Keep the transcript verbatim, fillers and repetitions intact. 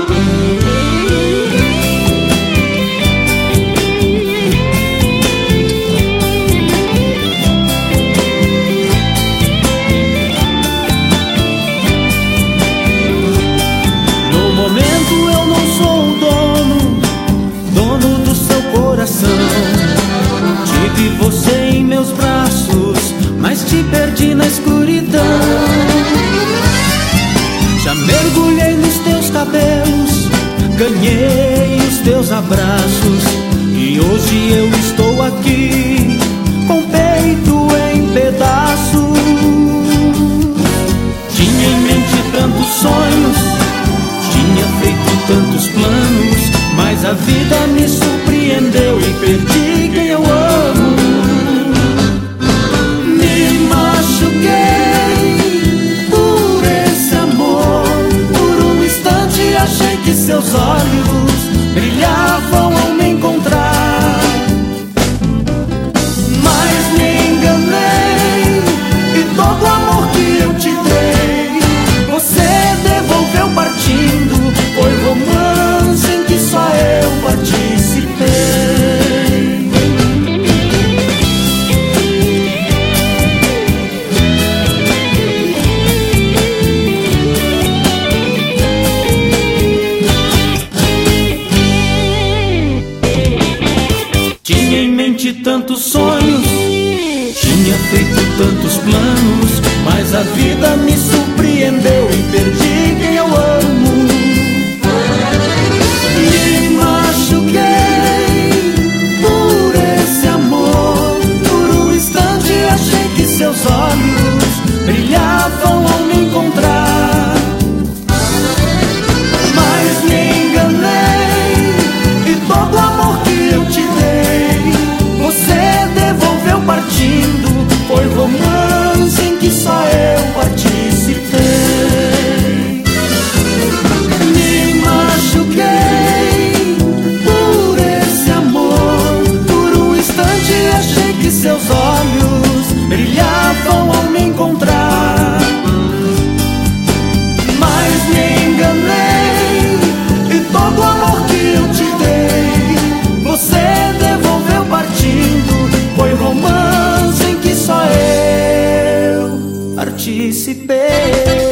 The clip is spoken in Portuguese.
Tive você em meus braços, mas te perdi na escuridão. Já mergulhei nos teus cabelos, ganhei os teus abraços, e hoje eu estou aqui com o peito em pedaços. Tinha em mente tantos sonhos, tinha feito tantos planos, mas a vida me surpreendeu e perdi quem eu amo. Me machuquei por esse amor. Por um instante achei que seus olhos brilhavam ao me encontrar, mas me enganei, e todo o amor que eu te dei você devolveu partindo. Foi romance em que só eu participei. Tinha em mente tantos sonhos, tinha feito tantos planos, mas a vida me surpreendeu e perdi quem eu amo. Me machuquei por esse amor. Por um instante achei que seus olhos brilhavam ao me encontrar, mas me enganei, e todo o amor que eu te dei você devolveu partindo. Foi romance em que só eu participei. Me machuquei por esse amor. Por um instante achei que seus olhos brilhavam ao me encontrar, mas me enganei, e todo o amor que eu te dei você devolveu partindo. Foi romance em que só eu participei.